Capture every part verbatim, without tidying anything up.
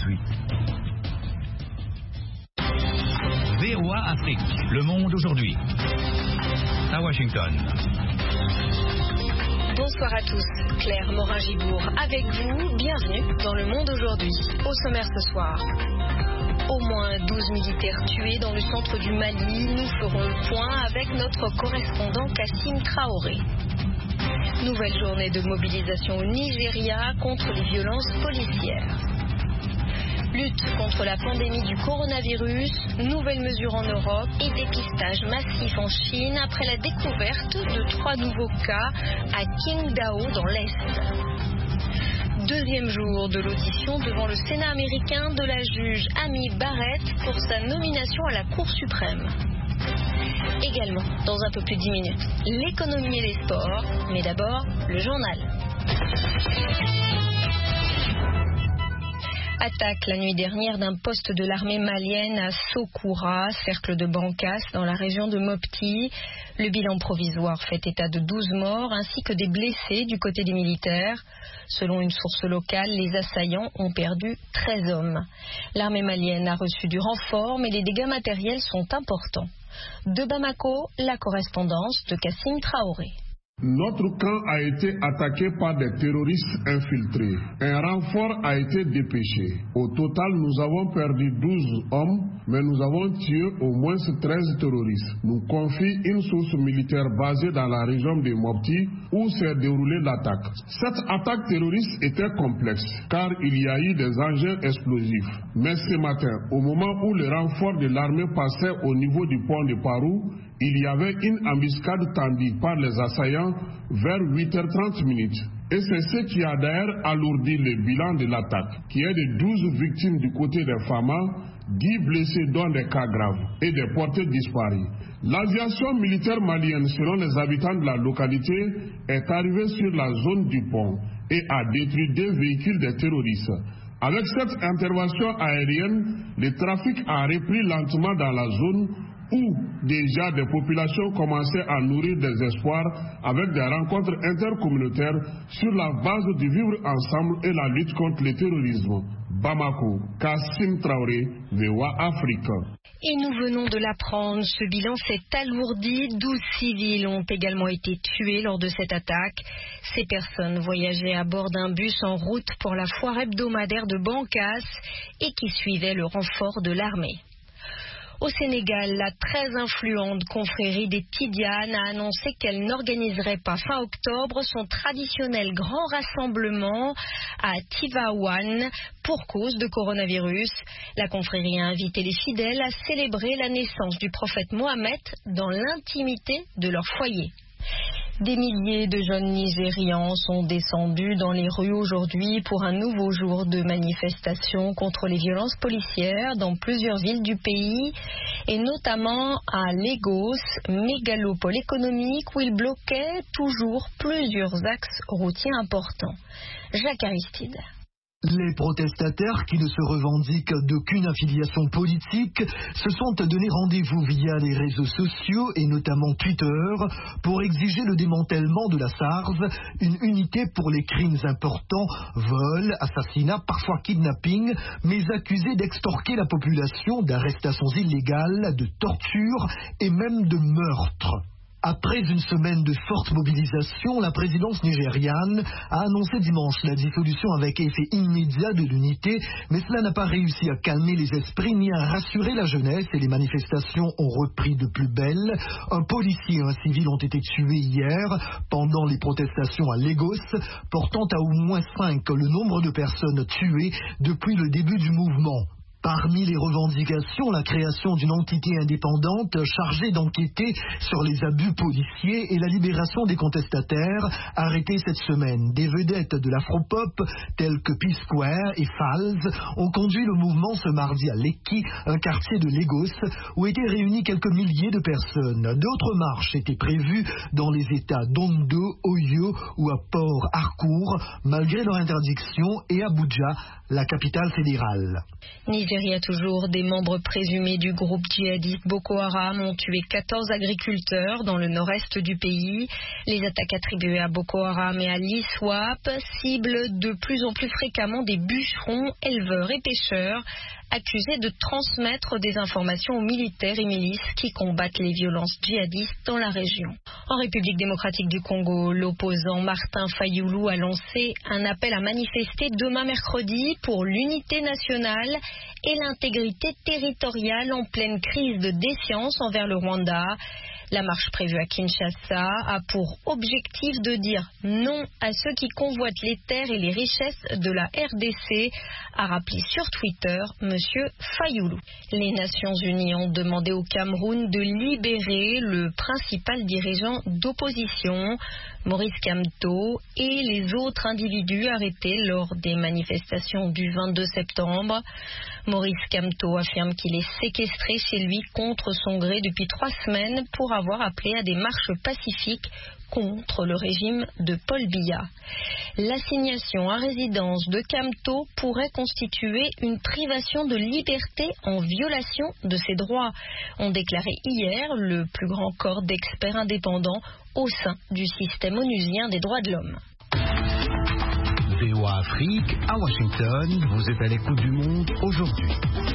suit. V O A Afrique, Le Monde aujourd'hui. À Washington. Bonsoir à tous, Claire Morin-Gibourg avec vous, bienvenue dans Le Monde aujourd'hui. Au sommaire ce soir, au moins douze militaires tués dans le centre du Mali, nous ferons le point avec notre correspondant Kassim Traoré. Nouvelle journée de mobilisation au Nigeria contre les violences policières. Lutte contre la pandémie du coronavirus, nouvelles mesures en Europe et dépistage massif en Chine après la découverte de trois nouveaux cas à Qingdao dans l'Est. Deuxième jour de l'audition devant le Sénat américain de la juge Amy Barrett pour sa nomination à la Cour suprême. Également, dans un peu plus de dix minutes, l'économie et les sports, mais d'abord le journal. Attaque la nuit dernière d'un poste de l'armée malienne à Sokoura, cercle de Bankas, dans la région de Mopti. Le bilan provisoire fait état de douze morts ainsi que des blessés du côté des militaires. Selon une source locale, les assaillants ont perdu treize hommes. L'armée malienne a reçu du renfort, mais les dégâts matériels sont importants. De Bamako, la correspondance de Kassim Traoré. Notre camp a été attaqué par des terroristes infiltrés. Un renfort a été dépêché. Au total, nous avons perdu douze hommes, mais nous avons tué au moins treize terroristes, nous confie une source militaire basée dans la région de Mopti où s'est déroulée l'attaque. Cette attaque terroriste était complexe car il y a eu des engins explosifs. Mais ce matin, au moment où le renfort de l'armée passait au niveau du pont de Parou, il y avait une embuscade tendue par les assaillants vers huit heures trente minutes. Et c'est ce qui a d'ailleurs alourdi le bilan de l'attaque, qui est de douze victimes du côté des Famas, dix blessés dont des cas graves et des portées disparus. L'aviation militaire malienne, selon les habitants de la localité, est arrivée sur la zone du pont et a détruit deux véhicules des terroristes. Avec cette intervention aérienne, le trafic a repris lentement dans la zone où déjà des populations commençaient à nourrir des espoirs avec des rencontres intercommunautaires sur la base du vivre ensemble et la lutte contre le terrorisme. Bamako, Kassim Traoré, V O A Afrique. Et nous venons de l'apprendre, ce bilan s'est alourdi. douze civils ont également été tués lors de cette attaque. Ces personnes voyageaient à bord d'un bus en route pour la foire hebdomadaire de Bankas et qui suivaient le renfort de l'armée. Au Sénégal, la très influente confrérie des Tidianes a annoncé qu'elle n'organiserait pas fin octobre son traditionnel grand rassemblement à Tivaouane pour cause de coronavirus. La confrérie a invité les fidèles à célébrer la naissance du prophète Mohammed dans l'intimité de leur foyer. Des milliers de jeunes Nigérians sont descendus dans les rues aujourd'hui pour un nouveau jour de manifestation contre les violences policières dans plusieurs villes du pays et notamment à Lagos, mégalopole économique où ils bloquaient toujours plusieurs axes routiers importants. Jacques Aristide. Les protestataires, qui ne se revendiquent d'aucune affiliation politique, se sont donné rendez-vous via les réseaux sociaux et notamment Twitter pour exiger le démantèlement de la SARS, une unité pour les crimes importants, vol, assassinat, parfois kidnapping, mais accusés d'extorquer la population, d'arrestations illégales, de torture et même de meurtre. Après une semaine de forte mobilisation, la présidence nigériane a annoncé dimanche la dissolution avec effet immédiat de l'unité, mais cela n'a pas réussi à calmer les esprits ni à rassurer la jeunesse et les manifestations ont repris de plus belle. Un policier et un civil ont été tués hier pendant les protestations à Lagos, portant à au moins cinq le nombre de personnes tuées depuis le début du mouvement. Parmi les revendications, la création d'une entité indépendante chargée d'enquêter sur les abus policiers et la libération des contestataires arrêtés cette semaine. Des vedettes de l'afropop telles que P-Square et Falz ont conduit le mouvement ce mardi à Lekki, un quartier de Lagos, où étaient réunis quelques milliers de personnes. D'autres marches étaient prévues dans les États d'Ondo, Oyo ou à Port Harcourt, malgré leur interdiction, et Abuja, la capitale fédérale. Nigeria toujours, des membres présumés du groupe djihadiste Boko Haram ont tué quatorze agriculteurs dans le nord-est du pays. Les attaques attribuées à Boko Haram et à l'ISWAP ciblent de plus en plus fréquemment des bûcherons, éleveurs et pêcheurs accusés de transmettre des informations aux militaires et milices qui combattent les violences djihadistes dans la région. En République démocratique du Congo, l'opposant Martin Fayoulou a lancé un appel à manifester demain mercredi pour l'unité nationale et l'intégrité territoriale en pleine crise de défiance envers le Rwanda. La marche prévue à Kinshasa a pour objectif de dire non à ceux qui convoitent les terres et les richesses de la R D C, a rappelé sur Twitter M. Fayoulou. Les Nations Unies ont demandé au Cameroun de libérer le principal dirigeant d'opposition, Maurice Kamto, et les autres individus arrêtés lors des manifestations du vingt-deux septembre. Maurice Kamto affirme qu'il est séquestré chez lui contre son gré depuis trois semaines pour avoir appelé à des marches pacifiques contre le régime de Paul Biya. L'assignation à résidence de Kamto pourrait constituer une privation de liberté en violation de ses droits, ont déclaré hier le plus grand corps d'experts indépendants au sein du système onusien des droits de l'homme. V O A Afrique, à Washington, vous êtes à l'écoute du monde aujourd'hui.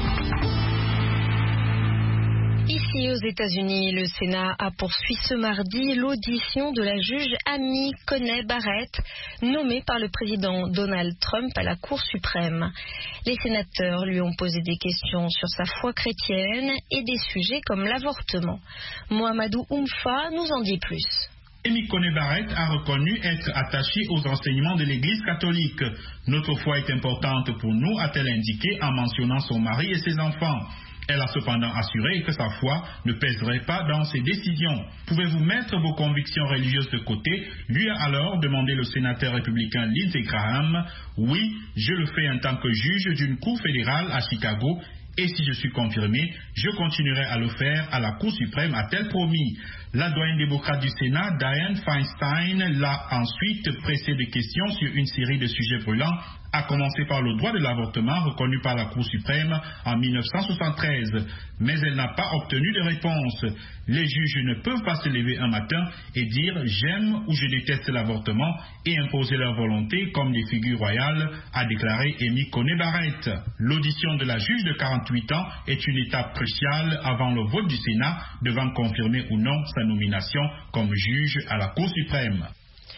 Ici aux États-Unis, le Sénat a poursuivi ce mardi l'audition de la juge Amy Coney Barrett, nommée par le président Donald Trump à la Cour suprême. Les sénateurs lui ont posé des questions sur sa foi chrétienne et des sujets comme l'avortement. Mohamedou Oumfa nous en dit plus. Amy Coney Barrett a reconnu être attachée aux enseignements de l'Église catholique. Notre foi est importante pour nous, a-t-elle indiqué en mentionnant son mari et ses enfants. Elle a cependant assuré que sa foi ne pèserait pas dans ses décisions. Pouvez-vous mettre vos convictions religieuses de côté? Lui a alors demandé le sénateur républicain Lindsey Graham. Oui, je le fais en tant que juge d'une cour fédérale à Chicago. Et si je suis confirmé, je continuerai à le faire à la Cour suprême, a-t-elle promis. La doyenne démocrate du Sénat, Dianne Feinstein, l'a ensuite pressé de questions sur une série de sujets brûlants, à commencer par le droit de l'avortement reconnu par la Cour suprême en mille neuf cent soixante-treize. Mais elle n'a pas obtenu de réponse. Les juges ne peuvent pas se lever un matin et dire « j'aime » ou « je déteste l'avortement » et imposer leur volonté comme des figures royales, a déclaré Amy Coney Barrett. L'audition de la juge de quarante-huit ans est une étape cruciale avant le vote du Sénat devant confirmer ou non sa nomination comme juge à la Cour suprême.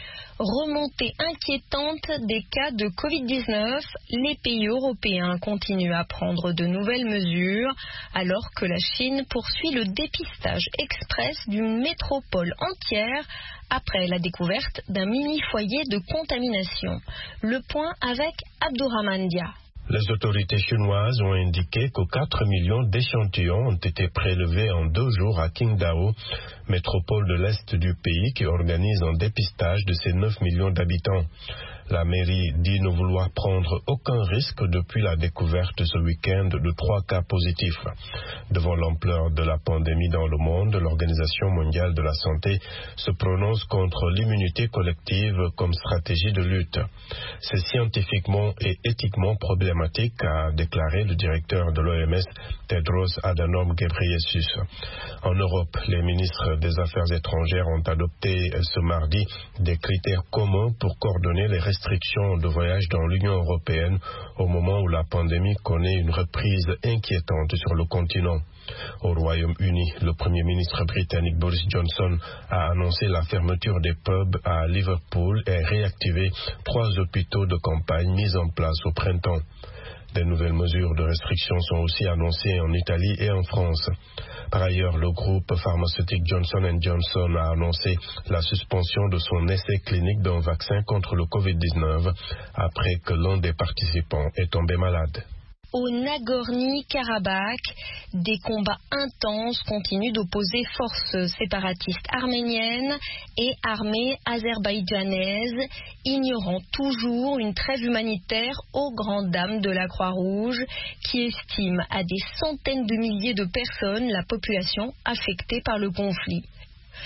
Remontée inquiétante des cas de covid dix-neuf, les pays européens continuent à prendre de nouvelles mesures alors que la Chine poursuit le dépistage express d'une métropole entière après la découverte d'un mini-foyer de contamination. Le point avec Abdourahmane Dia. Les autorités chinoises ont indiqué que quatre millions d'échantillons ont été prélevés en deux jours à Qingdao, métropole de l'Est du pays qui organise un dépistage de ses neuf millions d'habitants. La mairie dit ne vouloir prendre aucun risque depuis la découverte ce week-end de trois cas positifs. Devant l'ampleur de la pandémie dans le monde, l'Organisation mondiale de la santé se prononce contre l'immunité collective comme stratégie de lutte. C'est scientifiquement et éthiquement problématique, a déclaré le directeur de l'O M S, Tedros Adhanom Ghebreyesus. En Europe, les ministres des Affaires étrangères ont adopté ce mardi des critères communs pour coordonner les restrictions restrictions de voyage dans l'Union européenne au moment où la pandémie connaît une reprise inquiétante sur le continent. Au Royaume-Uni, le Premier ministre britannique Boris Johnson a annoncé la fermeture des pubs à Liverpool et réactivé trois hôpitaux de campagne mis en place au printemps. Des nouvelles mesures de restriction sont aussi annoncées en Italie et en France. Par ailleurs, le groupe pharmaceutique Johnson and Johnson a annoncé la suspension de son essai clinique d'un vaccin contre le covid dix-neuf après que l'un des participants est tombé malade. Au Nagorno-Karabakh, des combats intenses continuent d'opposer forces séparatistes arméniennes et armées azerbaïdjanaises, ignorant toujours une trêve humanitaire aux grandes dames de la Croix-Rouge, qui estime à des centaines de milliers de personnes la population affectée par le conflit.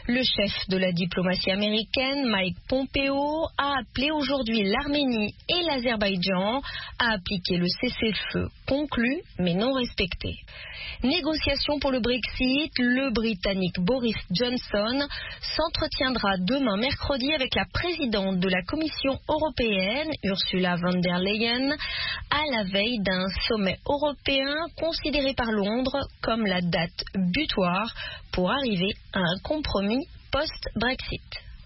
Le chef de la diplomatie américaine, Mike Pompeo, a appelé aujourd'hui l'Arménie et l'Azerbaïdjan à appliquer le cessez-le-feu conclu mais non respecté. Négociation pour le Brexit, le Britannique Boris Johnson s'entretiendra demain mercredi avec la présidente de la Commission européenne, Ursula von der Leyen, à la veille d'un sommet européen considéré par Londres comme la date butoir pour arriver à un compromis post-Brexit.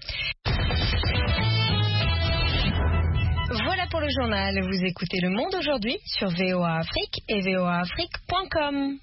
Voilà pour le journal. Vous écoutez Le Monde aujourd'hui sur V O A Afrique et V O A Afrique point com.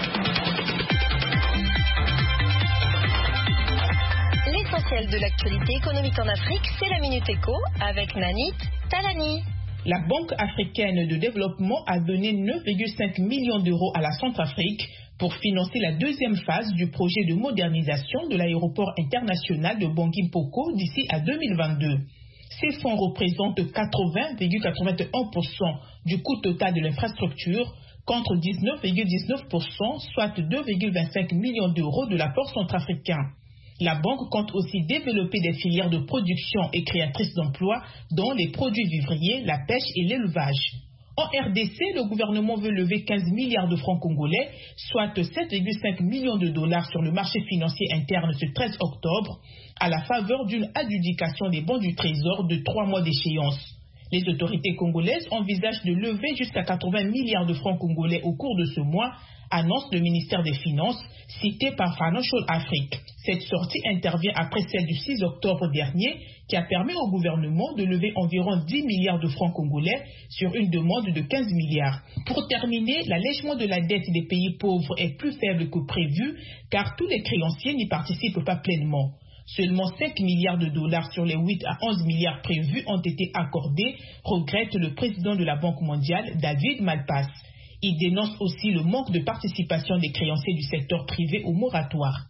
L'essentiel de l'actualité économique en Afrique, c'est la Minute Éco avec Nanit Talani. La Banque africaine de développement a donné neuf virgule cinq millions d'euros à la Centrafrique pour financer la deuxième phase du projet de modernisation de l'aéroport international de Bangui Mpoko d'ici à deux mille vingt-deux. Ces fonds représentent quatre-vingts virgule quatre-vingt-un pour cent du coût total de l'infrastructure contre dix-neuf virgule dix-neuf pour cent, soit deux virgule vingt-cinq millions d'euros de l'apport centrafricain. La banque compte aussi développer des filières de production et créatrices d'emplois, dont les produits vivriers, la pêche et l'élevage. En R D C, le gouvernement veut lever quinze milliards de francs congolais, soit sept virgule cinq millions de dollars sur le marché financier interne ce treize octobre, à la faveur d'une adjudication des bons du Trésor de trois mois d'échéance. Les autorités congolaises envisagent de lever jusqu'à quatre-vingts milliards de francs congolais au cours de ce mois, annonce le ministère des Finances, cité par Financial Afrique. Cette sortie intervient après celle du six octobre dernier, qui a permis au gouvernement de lever environ dix milliards de francs congolais sur une demande de quinze milliards. Pour terminer, l'allègement de la dette des pays pauvres est plus faible que prévu, car tous les créanciers n'y participent pas pleinement. Seulement cinq milliards de dollars sur les huit à onze milliards prévus ont été accordés, regrette le président de la Banque mondiale, David Malpass. Il dénonce aussi le manque de participation des créanciers du secteur privé au moratoire.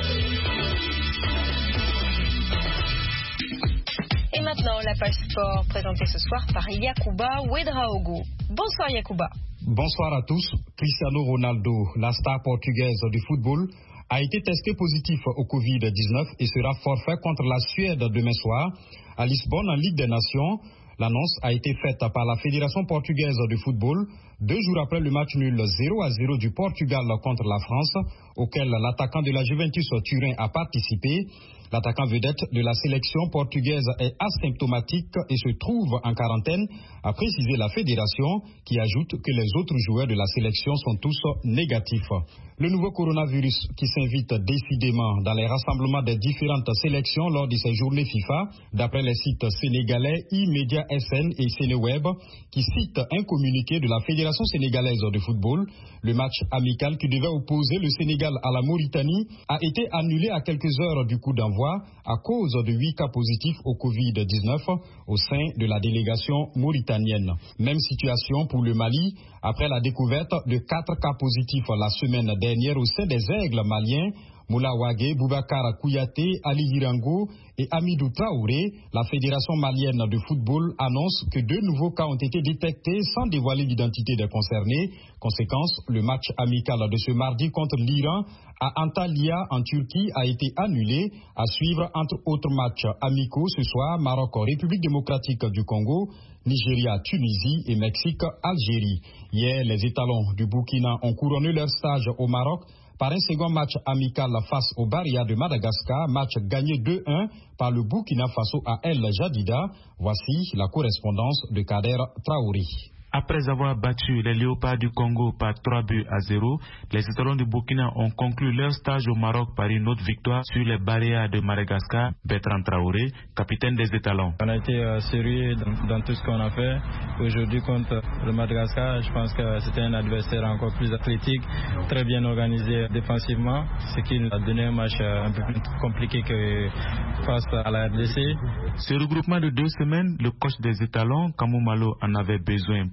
Et maintenant, la page sport présentée ce soir par Yacouba Ouedraogo. Bonsoir Yacouba. Bonsoir à tous. Cristiano Ronaldo, la star portugaise du football, a été testé positif au covid dix-neuf et sera forfait contre la Suède demain soir à Lisbonne en Ligue des Nations. L'annonce a été faite par la Fédération portugaise de football deux jours après le match nul zéro à zéro du Portugal contre la France, auquel l'attaquant de la Juventus Turin a participé. L'attaquant vedette de la sélection portugaise est asymptomatique et se trouve en quarantaine, a précisé la fédération, qui ajoute que les autres joueurs de la sélection sont tous négatifs. Le nouveau coronavirus qui s'invite décidément dans les rassemblements des différentes sélections lors de ces journées FIFA, d'après les sites sénégalais iMedia S N et Sénéweb, qui citent un communiqué de la Fédération sénégalaise de football. Le match amical qui devait opposer le Sénégal à la Mauritanie a été annulé à quelques heures du coup d'envoi à cause de huit cas positifs au covid dix-neuf au sein de la délégation mauritanienne. Même situation pour le Mali, après la découverte de quatre cas positifs la semaine dernière au sein des Aigles maliens. Moula Ouagé, Boubacar Kouyaté, Ali Hirango et Amidou Traoré, la Fédération malienne de football annonce que deux nouveaux cas ont été détectés sans dévoiler l'identité des concernés. Conséquence, le match amical de ce mardi contre l'Iran à Antalya en Turquie a été annulé. À suivre entre autres matchs amicaux ce soir, Maroc, République démocratique du Congo, Nigeria, Tunisie et Mexique, Algérie. Hier, les étalons du Burkina ont couronné leur stage au Maroc par un second match amical face au Baria de Madagascar, match gagné deux un par le Burkina Faso à El Jadida. Voici la correspondance de Kader Traoré. Après avoir battu les Léopards du Congo par trois buts à zéro, les étalons du Burkina ont conclu leur stage au Maroc par une autre victoire sur les Baria de Madagascar. Bertrand Traoré, capitaine des étalons. On a été euh, sérieux dans, dans tout ce qu'on a fait. Aujourd'hui contre le Madagascar, je pense que c'était un adversaire encore plus athlétique, très bien organisé défensivement, ce qui nous a donné un match euh, un peu plus compliqué que face à la R D C. Ce regroupement de deux semaines, le coach des étalons, Kamou Malo, en avait besoin pour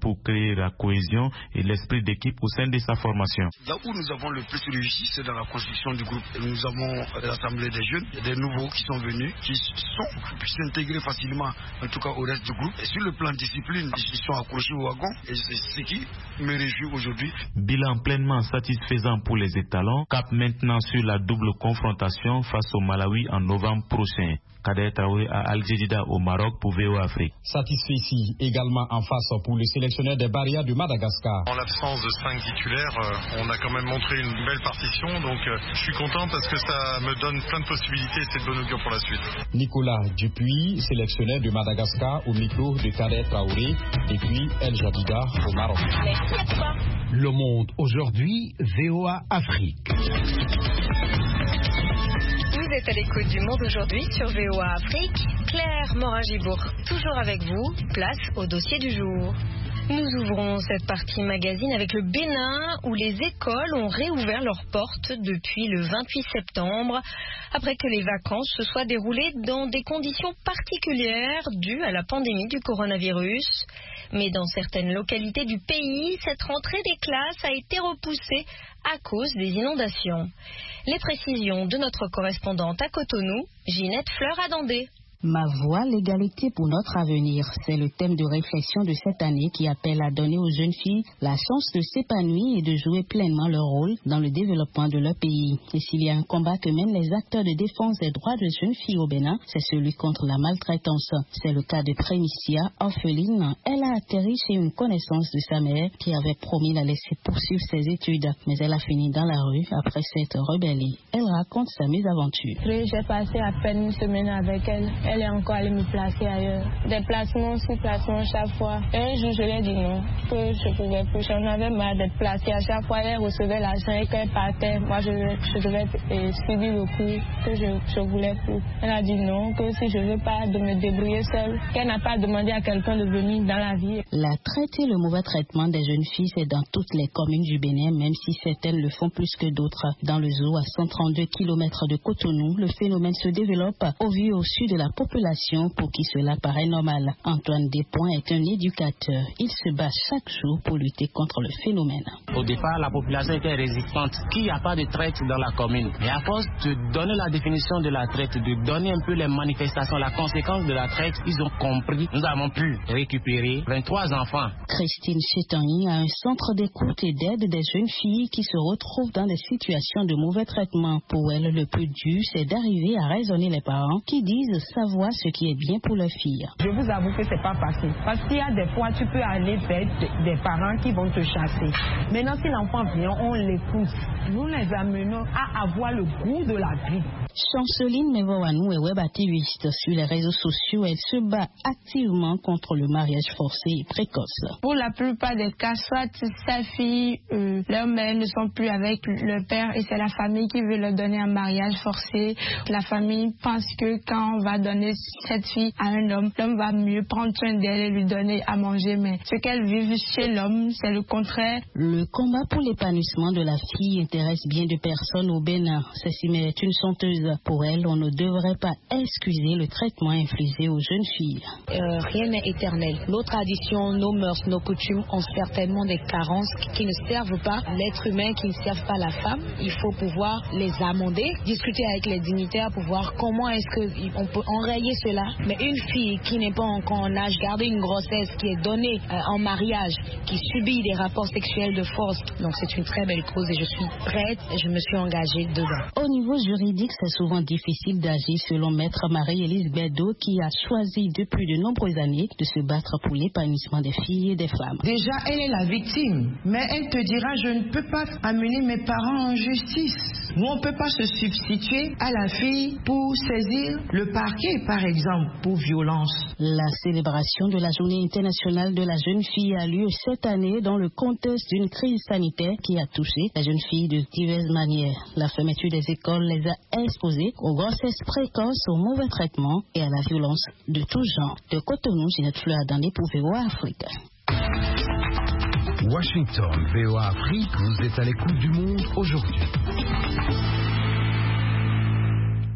pour créer la cohésion et l'esprit d'équipe au sein de sa formation. Là où nous avons le plus réussi, c'est dans la construction du groupe. Nous avons rassemblé des jeunes, des nouveaux qui sont venus, qui sont qui puissent s'intégrer facilement, en tout cas au reste du groupe. Et sur le plan discipline, ils sont accrochés au wagon et c'est ce qui me réjouit aujourd'hui. Bilan pleinement satisfaisant pour les étalons. Cap maintenant sur la double confrontation face au Malawi en novembre prochain. Kader Traoré à Al-Jedida au Maroc pour V O A Afrique. Satisfait ici également en face pour le sélectionneur des Barrières du Madagascar. En l'absence de cinq titulaires, euh, on a quand même montré une belle partition, donc euh, je suis content parce que ça me donne plein de possibilités et c'est de bon augure pour la suite. Nicolas Dupuis, sélectionneur du Madagascar au micro de Kader Traoré depuis El-Jadida au Maroc. Le Monde aujourd'hui, V O A Afrique. Vous êtes à l'écoute du Monde aujourd'hui sur V O A Afrique. Claire Morin-Gibourg, toujours avec vous. Place au dossier du jour. Nous ouvrons cette partie magazine avec le Bénin où les écoles ont réouvert leurs portes depuis le vingt-huit septembre après que les vacances se soient déroulées dans des conditions particulières dues à la pandémie du coronavirus. Mais dans certaines localités du pays, cette rentrée des classes a été repoussée à cause des inondations. Les précisions de notre correspondante à Cotonou, Ginette Fleur-Adandé. Ma voix, l'égalité pour notre avenir, c'est le thème de réflexion de cette année qui appelle à donner aux jeunes filles la chance de s'épanouir et de jouer pleinement leur rôle dans le développement de leur pays. Et s'il y a un combat que mènent les acteurs de défense des droits de jeunes filles au Bénin, c'est celui contre la maltraitance. C'est le cas de Prémicia, orpheline. Elle a atterri chez une connaissance de sa mère qui avait promis la laisser poursuivre ses études, mais elle a fini dans la rue après s'être rebellée. Elle raconte sa mésaventure. J'ai passé à peine une semaine avec elle. Elle est encore allée me placer ailleurs. Des placements sous placements chaque fois. Et un jour, je lui ai dit non, que je pouvais plus. J'en avais marre d'être placée. À chaque fois, elle recevait l'argent et qu'elle partait. Moi, je, je devais euh, suivre le cours que je ne voulais plus. Elle a dit non, que si je ne veux pas de me débrouiller seule, qu'elle n'a pas demandé à quelqu'un de venir dans la vie. La traite et le mauvais traitement des jeunes filles, c'est dans toutes les communes du Bénin, même si certaines le font plus que d'autres. Dans le zoo, à cent trente-deux kilomètres de Cotonou, le phénomène se développe au vu et au su de la population pour qui cela paraît normal. Antoine Despoints est un éducateur. Il se bat chaque jour pour lutter contre le phénomène. Au départ, la population était résistante, qu'il n'y a pas de traite dans la commune. Et à force de donner la définition de la traite, de donner un peu les manifestations, la conséquence de la traite, ils ont compris. Nous avons pu récupérer vingt-trois enfants. Christine Chétani a un centre d'écoute et d'aide des jeunes filles qui se retrouvent dans des situations de mauvais traitement. Pour elle, le plus dur, c'est d'arriver à raisonner les parents qui disent savoir ce qui est bien pour leur fille. Je vous avoue que c'est pas facile. Parce qu'il y a des fois, tu peux aller vers des parents qui vont te chasser. Maintenant, si l'enfant vient, on l'écoute. Nous les amenons à avoir le goût de la vie. Chanceline Mevoanou est web activiste sur les réseaux sociaux. Elle se bat activement contre le mariage forcé et précoce. Pour la plupart des cas, soit sa fille, euh, leur mère ne sont plus avec le père et c'est la famille qui veut leur donner un mariage forcé. La famille pense que quand on va donner cette fille à un homme, l'homme va mieux prendre soin d'elle et lui donner à manger. Mais ce qu'elle vit chez l'homme, c'est le contraire. Le combat pour l'épanouissement de la fille intéresse bien de personnes au Bénin. Cécile est une chanteuse. Pour elle, on ne devrait pas excuser le traitement infligé aux jeunes filles. Euh, rien n'est éternel. Nos traditions, nos mœurs, nos coutumes ont certainement des carences qui ne servent pas l'être humain, qui ne servent pas la femme. Il faut pouvoir les amender, discuter avec les dignitaires pour voir comment est-ce qu'on peut enrayer cela. Mais une fille qui n'est pas encore en âge, garder une grossesse, qui est donnée euh, en mariage, qui subit des rapports sexuels de force, donc c'est une très belle cause et je suis prête et je me suis engagée dedans. Au niveau juridique, c'est souvent difficile d'agir selon maître Marie-Élise Bédo qui a choisi depuis de nombreuses années de se battre pour l'épanouissement des filles et des femmes. Déjà, elle est la victime, mais elle te dira je ne peux pas amener mes parents en justice. Nous, on ne peut pas se substituer à la fille pour saisir le parquet, par exemple, pour violence. La célébration de la Journée internationale de la jeune fille a lieu cette année dans le contexte d'une crise sanitaire qui a touché les jeunes filles de diverses manières. La fermeture des écoles les a exposées aux grossesses précoces, au mauvais traitement et à la violence de tout genre. De Cotonou, Ginette Fleur-Adandé pour V O A Afrique. Washington, V O A Afrique, vous êtes à l'écoute du Monde aujourd'hui.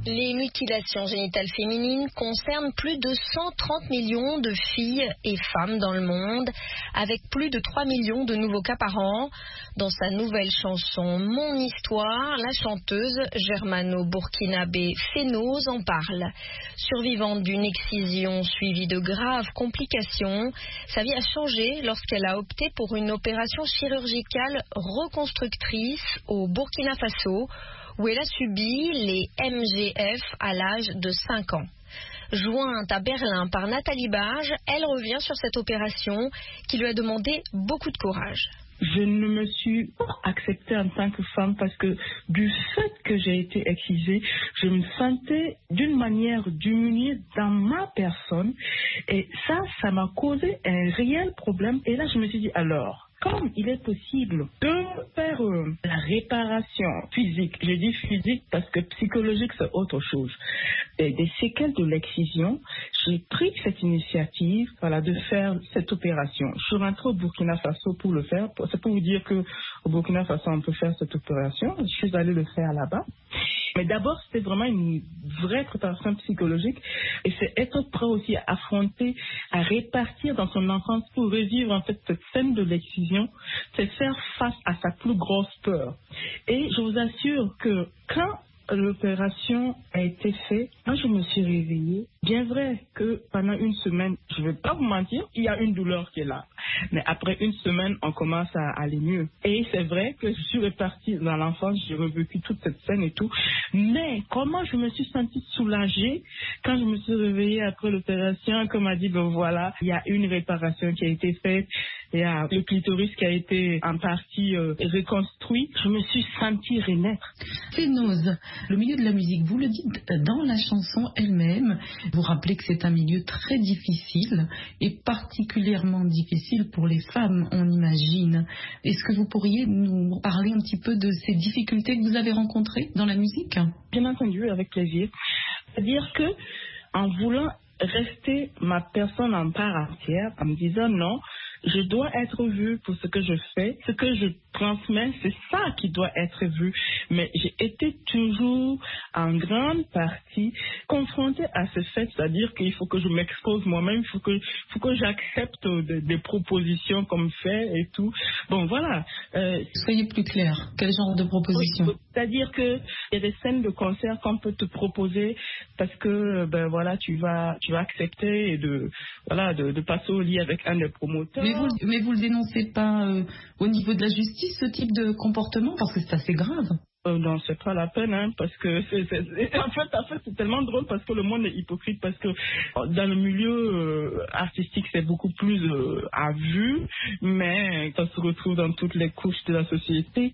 Les mutilations génitales féminines concernent plus de cent trente millions de filles et femmes dans le monde, avec plus de trois millions de nouveaux cas par an. Dans sa nouvelle chanson Mon Histoire, la chanteuse germano-burkinabé Fénoz en parle. Survivante d'une excision suivie de graves complications, sa vie a changé lorsqu'elle a opté pour une opération chirurgicale reconstructrice au Burkina Faso, où elle a subi les M G F à l'âge de cinq ans. Jointe à Berlin par Nathalie Barge, elle revient sur cette opération qui lui a demandé beaucoup de courage. Je ne me suis pas acceptée en tant que femme parce que du fait que j'ai été excisée, je me sentais d'une manière diminuée dans ma personne et ça, ça m'a causé un réel problème. Et là, je me suis dit alors, comme il est possible de faire euh, la réparation physique, je dis physique parce que psychologique c'est autre chose, et des séquelles de l'excision, j'ai pris cette initiative voilà, de faire cette opération. Je suis rentrée au Burkina Faso pour le faire. C'est pour vous dire qu'au Burkina Faso on peut faire cette opération. Je suis allée le faire là-bas. Mais d'abord, c'était vraiment une vraie préparation psychologique et c'est être prêt aussi à affronter, à répartir dans son enfance pour revivre en fait cette scène de l'excision, c'est faire face à sa plus grosse peur. Et je vous assure que quand l'opération a été faite, moi je me suis réveillée. Bien vrai que pendant une semaine, je ne vais pas vous mentir, il y a une douleur qui est là. Mais après une semaine, on commence à aller mieux. Et c'est vrai que je suis repartie dans l'enfance, j'ai revécu toute cette scène et tout. Mais comment je me suis sentie soulagée quand je me suis réveillée après l'opération, comme a dit, ben voilà, il y a une réparation qui a été faite, il y a le clitoris qui a été en partie euh, reconstruit. Je me suis sentie renaître. Fénoz, le milieu de la musique, vous le dites dans la chanson elle-même, vous rappelez que c'est un milieu très difficile et particulièrement difficile pour les femmes, on imagine. Est-ce que vous pourriez nous parler un petit peu de ces difficultés que vous avez rencontrées dans la musique? Bien entendu, avec plaisir. C'est-à-dire que, en voulant rester ma personne en part entière, en me disant non, je dois être vue pour ce que je fais, ce que je transmets, c'est ça qui doit être vu. Mais j'ai été toujours en grande partie confrontée à ce fait, c'est-à-dire qu'il faut que je m'expose moi-même, il faut que, faut que j'accepte des, des propositions comme fait et tout. Bon, voilà. Euh, Soyez plus clair. Quel genre de propositions? Oui, c'est-à-dire qu'il y a des scènes de concert qu'on peut te proposer parce que, ben voilà, tu vas, tu vas accepter et de, voilà, de, de passer au lit avec un des promoteurs. Mais vous, mais vous le dénoncez pas euh, au niveau de la justice, ce type de comportement, parce que c'est assez grave. Euh, non, c'est pas la peine, hein, parce que c'est, c'est, c'est, en fait, en fait, c'est tellement drôle parce que le monde est hypocrite, parce que dans le milieu euh, artistique, c'est beaucoup plus euh, à vue, mais ça se retrouve dans toutes les couches de la société.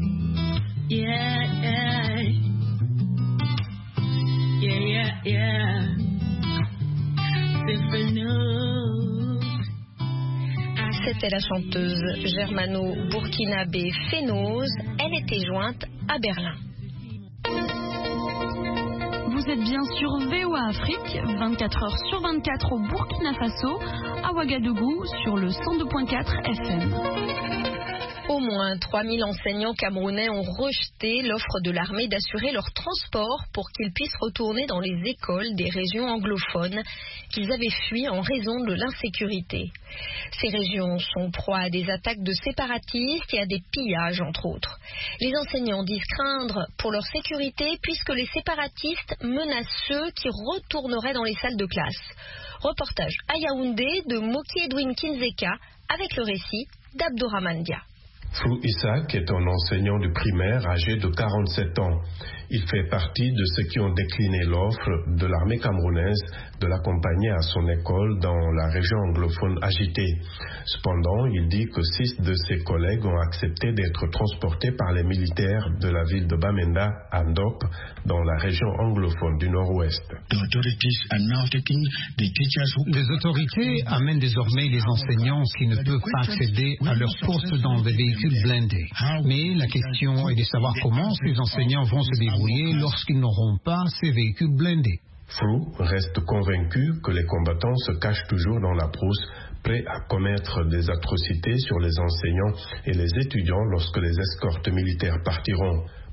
Yeah, yeah, yeah, yeah, yeah. C'était la chanteuse germano-burkinabé Fénoz. Elle était jointe à Berlin. Vous êtes bien sur V O A Afrique, vingt-quatre heures sur vingt-quatre au Burkina Faso, à Ouagadougou sur le cent deux virgule quatre F M. Au moins trois mille enseignants camerounais ont rejeté l'offre de l'armée d'assurer leur transport pour qu'ils puissent retourner dans les écoles des régions anglophones qu'ils avaient fui en raison de l'insécurité. Ces régions sont proies à des attaques de séparatistes et à des pillages, entre autres. Les enseignants disent craindre pour leur sécurité puisque les séparatistes menacent ceux qui retourneraient dans les salles de classe. Reportage à Yaoundé de Moki Edwin Kinzeka avec le récit d'Abdourahmane Dia. Flou Isaac est un enseignant de primaire âgé de quarante-sept ans. Il fait partie de ceux qui ont décliné l'offre de l'armée camerounaise de l'accompagner à son école dans la région anglophone agitée. Cependant, il dit que six de ses collègues ont accepté d'être transportés par les militaires de la ville de Bamenda à Ndop, dans la région anglophone du Nord-Ouest. Les autorités amènent désormais les enseignants qui ne peuvent pas accéder à leur poste dans des véhicules blindés. Mais la question est de savoir comment ces enseignants vont se débrouiller lorsqu'ils n'auront pas ces véhicules blindés. Flou reste convaincu que les combattants se cachent toujours dans la brousse, prêts à commettre des atrocités sur les enseignants et les étudiants lorsque les escortes militaires partiront.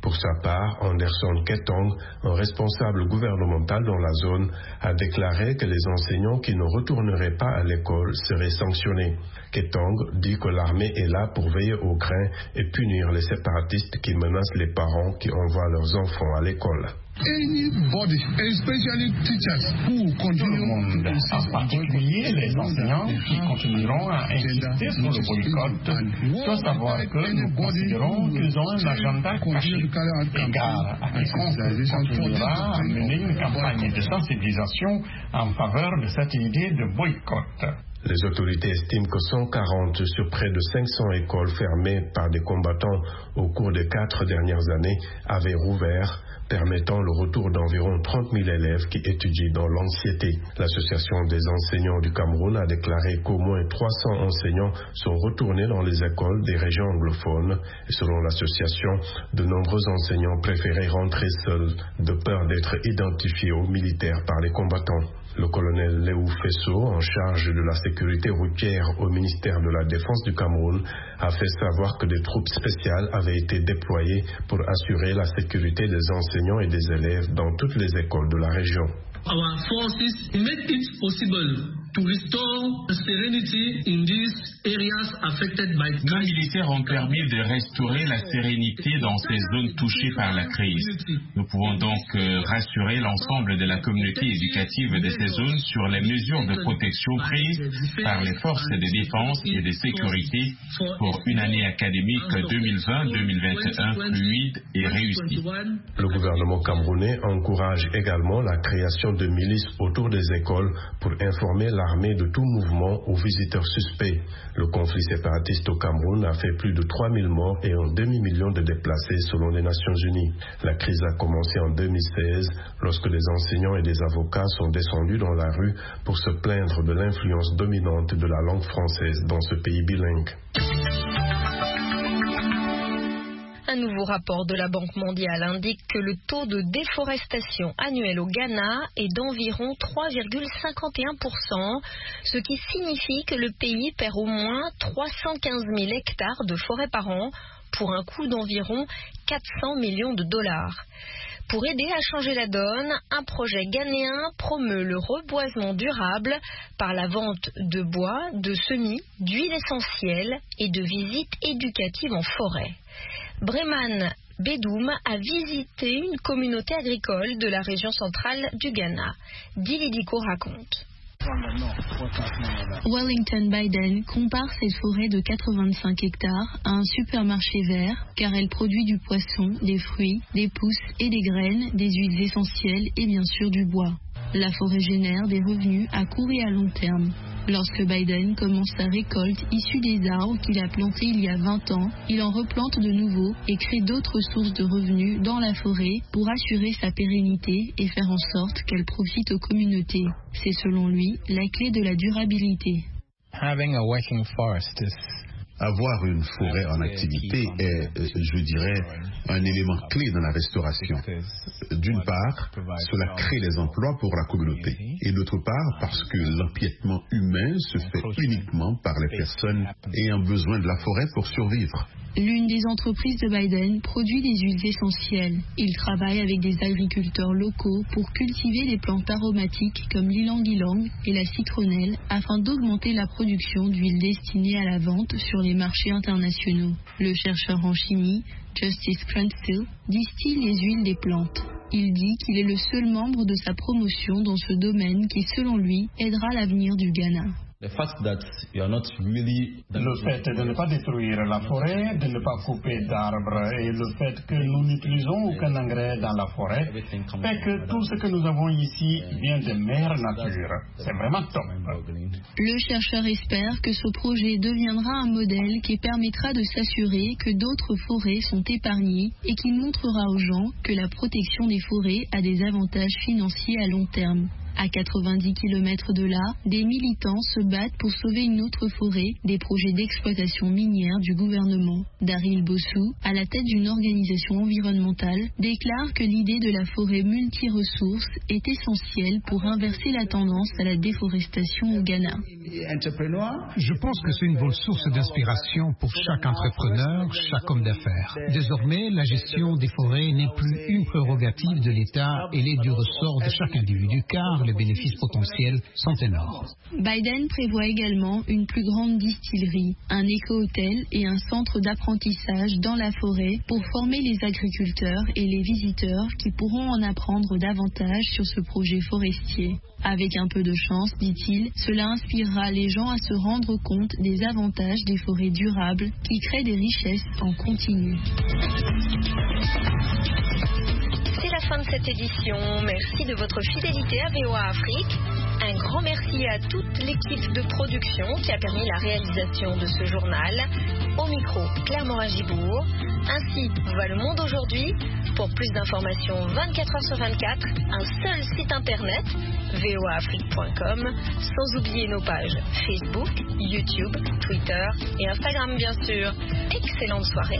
Pour sa part, Anderson Ketong, un responsable gouvernemental dans la zone, a déclaré que les enseignants qui ne retourneraient pas à l'école seraient sanctionnés. Ketong dit que l'armée est là pour veiller au grain et punir les séparatistes qui menacent les parents qui envoient leurs enfants à l'école. Anybody, especially teachers who continue, en particulier les enseignants qui continueront à insister sur le boycott, doivent savoir que nous considérons qu'ils ont un agenda caché. Égard à quiconque continuera à mener une campagne de sensibilisation en faveur de cette idée de boycott. Les autorités estiment que cent quarante sur près de cinq cents écoles fermées par des combattants au cours des quatre dernières années avaient rouvert, permettant le retour d'environ trente mille élèves qui étudient dans l'anxiété. L'Association des enseignants du Cameroun a déclaré qu'au moins trois cents enseignants sont retournés dans les écoles des régions anglophones. Et selon l'association, de nombreux enseignants préféraient rentrer seuls de peur d'être identifiés aux militaires par les combattants. Le colonel Léou Fesso, en charge de la sécurité routière au ministère de la Défense du Cameroun, a fait savoir que des troupes spéciales avaient été déployées pour assurer la sécurité des enseignants et des élèves dans toutes les écoles de la région. Our forces make it possible to restore serenity in these areas affected by crisis. Nos militaires ont permis de restaurer la sérénité dans ces zones touchées par la crise. Nous pouvons donc euh, rassurer l'ensemble de la communauté éducative de ces zones sur les mesures de protection prises par les forces de défense et de sécurité pour une année académique deux mille vingt deux mille vingt et un fluide et réussie. Le gouvernement camerounais encourage également la création de milices autour des écoles pour informer l'armée de tout mouvement aux visiteurs suspects. Le conflit séparatiste au Cameroun a fait plus de trois mille morts et un demi-million de déplacés selon les Nations Unies. La crise a commencé en deux mille seize lorsque des enseignants et des avocats sont descendus dans la rue pour se plaindre de l'influence dominante de la langue française dans ce pays bilingue. Un nouveau rapport de la Banque mondiale indique que le taux de déforestation annuel au Ghana est d'environ trois virgule cinquante et un pour cent, ce qui signifie que le pays perd au moins trois cent quinze mille hectares de forêt par an pour un coût d'environ quatre cents millions de dollars. Pour aider à changer la donne, un projet ghanéen promeut le reboisement durable par la vente de bois, de semis, d'huile essentielle et de visites éducatives en forêt. Breman Bedoum a visité une communauté agricole de la région centrale du Ghana. Dilidiko raconte. Wellington Biden compare cette forêt de quatre-vingt-cinq hectares à un supermarché vert car elle produit du poisson, des fruits, des pousses et des graines, des huiles essentielles et bien sûr du bois. La forêt génère des revenus à court et à long terme. Lorsque Biden commence sa récolte issue des arbres qu'il a plantés il y a vingt ans, il en replante de nouveau et crée d'autres sources de revenus dans la forêt pour assurer sa pérennité et faire en sorte qu'elle profite aux communautés. C'est selon lui la clé de la durabilité. Having a working forest is Avoir une forêt en activité est, je dirais, un élément clé dans la restauration. D'une part, cela crée des emplois pour la communauté. Et d'autre part, parce que l'empiètement humain se fait uniquement par les personnes ayant besoin de la forêt pour survivre. L'une des entreprises de Biden produit des huiles essentielles. Il travaille avec des agriculteurs locaux pour cultiver des plantes aromatiques comme l'ilang-ilang et la citronnelle afin d'augmenter la production d'huiles destinées à la vente sur les marchés internationaux. Le chercheur en chimie, Justice Cranfield, distille les huiles des plantes. Il dit qu'il est le seul membre de sa promotion dans ce domaine qui, selon lui, aidera l'avenir du Ghana. The fact that you are not really... Le fait de ne pas détruire la forêt, de ne pas couper d'arbres et le fait que nous n'utilisons aucun engrais dans la forêt fait que tout ce que nous avons ici vient de mère nature. C'est vraiment top. Le chercheur espère que ce projet deviendra un modèle qui permettra de s'assurer que d'autres forêts sont épargnées et qui montrera aux gens que la protection des forêts a des avantages financiers à long terme. À quatre-vingt-dix kilomètres de là, des militants se battent pour sauver une autre forêt des projets d'exploitation minière du gouvernement. Daryl Bossou, à la tête d'une organisation environnementale, déclare que l'idée de la forêt multi-ressources est essentielle pour inverser la tendance à la déforestation au Ghana. Je pense que c'est une bonne source d'inspiration pour chaque entrepreneur, chaque homme d'affaires. Désormais, la gestion des forêts n'est plus une prérogative de l'État, elle est du ressort de chaque individu car les bénéfices potentiels sont énormes. Biden prévoit également une plus grande distillerie, un éco-hôtel et un centre d'apprentissage dans la forêt pour former les agriculteurs et les visiteurs qui pourront en apprendre davantage sur ce projet forestier. Avec un peu de chance, dit-il, cela inspirera les gens à se rendre compte des avantages des forêts durables qui créent des richesses en continu. C'est la fin de cette édition. Merci de votre fidélité à V O A Afrique. Un grand merci à toute l'équipe de production qui a permis la réalisation de ce journal. Au micro, Claire Morin-Gibourg. Ainsi va le monde aujourd'hui. Pour plus d'informations vingt-quatre heures sur vingt-quatre, un seul site internet, v o a afrique point com, sans oublier nos pages Facebook, YouTube, Twitter et Instagram bien sûr. Excellente soirée.